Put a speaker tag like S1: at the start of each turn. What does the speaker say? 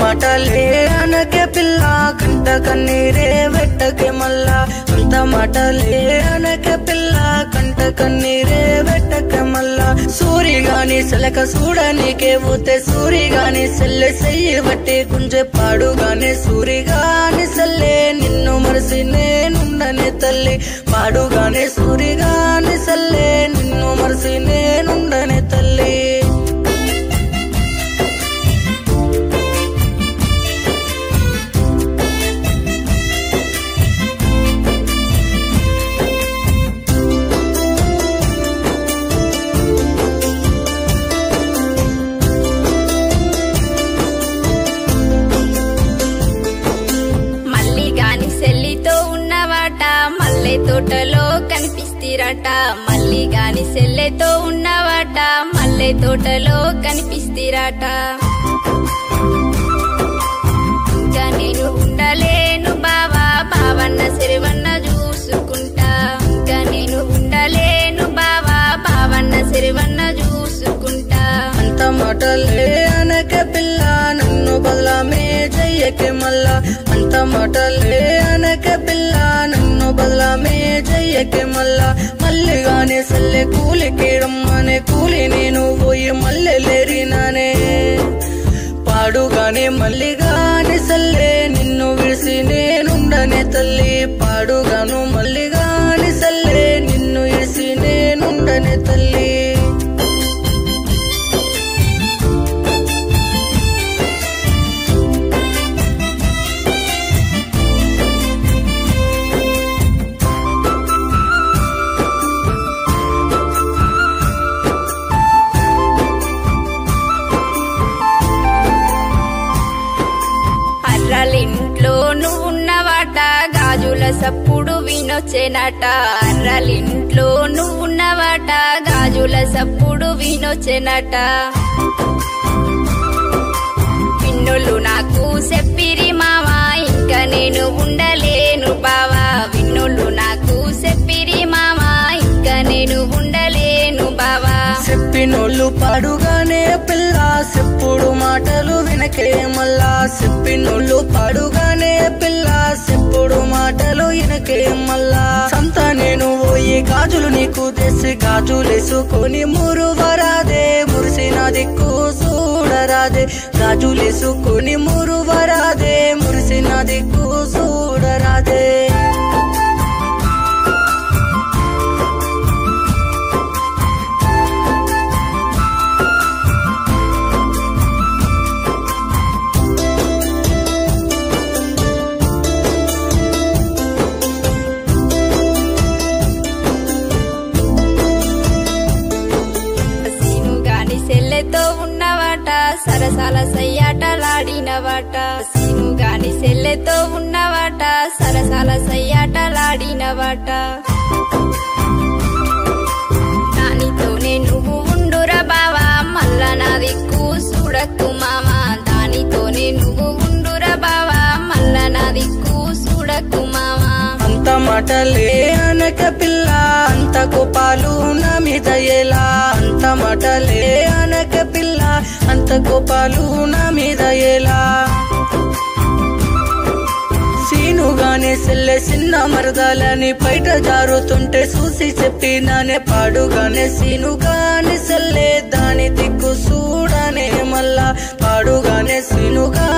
S1: మాటలే అనకే పిల్ల కంట కన్నీరే వెట్టకే మల్లా అంత మాటలే అనకే పిల్ల కంట కన్నీరే వెట్టకే మల్లా సూరిగాని సెలక చూడనీకే పోతే సూరిగాని సెల్లె చెయ్యి బట్టి గుంజె పాడుగానే సూరిగాని సెల్లే నిన్ను మరిసి నేనుండనే తల్లి పాడుగానే సూరిగాని సెల్లే నిన్ను మరిసి నేనుండనే తల్లి
S2: మల్లె తోటలో కనిపిస్తిరట మల్లి గాని సెల్లెతో ఉన్నవాట మల్లె తోటలో కనిపిస్తిరట ఇంకా నేను ఉండలేను బావా బావన్న సిరివన్న చూసుకుంటా ఇంకా నేను ఉండలేను బావా బావన్న సిరివన్న చూసుకుంటా
S1: అంత మాటలే అనకే పిల్ల నన్ను బదలామే చెయ్యకే మల్లా అంత మాటలే అనకే పిల్ల నన్ను బదలామే చెయ్యకే మల్లా మల్లిగానే సల్లె కూలికి రమ్మనే కూలి నేను పోయి మల్లె లేరినానే పాడుగానే మల్లిగానే సల్లె నిన్ను విడిసి నేనుండనే తల్లి పాడుగాను మల్లిగానే సల్లె నిన్ను విడిసి నేనుండనే తల్లి
S2: అర్రలింట్లో నువ్వు ఉన్నవాట గాజుల సప్పుడు వినొచ్చేనట అర్రలింట్లో నువ్వు ఉన్నవాట గాజుల సప్పుడు వినొచ్చేనట విన్నోళ్ళు నాకు చెప్పిరి మావా ఇంకా నేను ఉండలేను బావా విన్నోళ్ళు నాకు చెప్పిరి మావా ఇంకా నేను ఉండలేను బావా
S1: చెప్పినోళ్ళు పాడుగానే పిల్ల చెప్పుడు మాటలు వినకే మల్లా చెప్పినోళ్ళు పాడుగానే పిల్ల చెప్పుడు మాటలు వినకే మల్లా సంత నేను పోయి గాజులు నీకు తెసి గాజులేసుకొని మురువరాదే మురిసిన దిక్కు చూడరాదే గాజులేసుకొని మురువరాదే మురిసిన దిక్కు చూడరాదే
S2: సెల్లెతో ఉన్నవాట సరసాల సయ్యాటలాడినవాట సీను గాని సెల్లెతో ఉన్నవాట సరసాల సయ్యాటలాడినవాట దానితోనే నువ్వు ఉండురా బావా మళ్ళా నా దిక్కు చూడకు మామా దానితోనే నువ్వు ఉండురా బావా మళ్ళా నా దిక్కు చూడకు మామా
S1: అంత మాటలే అనక పిల్ల అంత కోపాలు నా మీద ఎలా అంత మాటలే అనక పిల్ల అంత కోపాలు నా మీద ఎలా సీనుగానే సెల్లె చిన్న మరదాలని బయట జారుతుంటే చూసి చెప్పినానే పాడుగానే సీనుగానే సెల్లె దాని దిక్కు చూడనే మల్లా పాడుగానే సీనుగా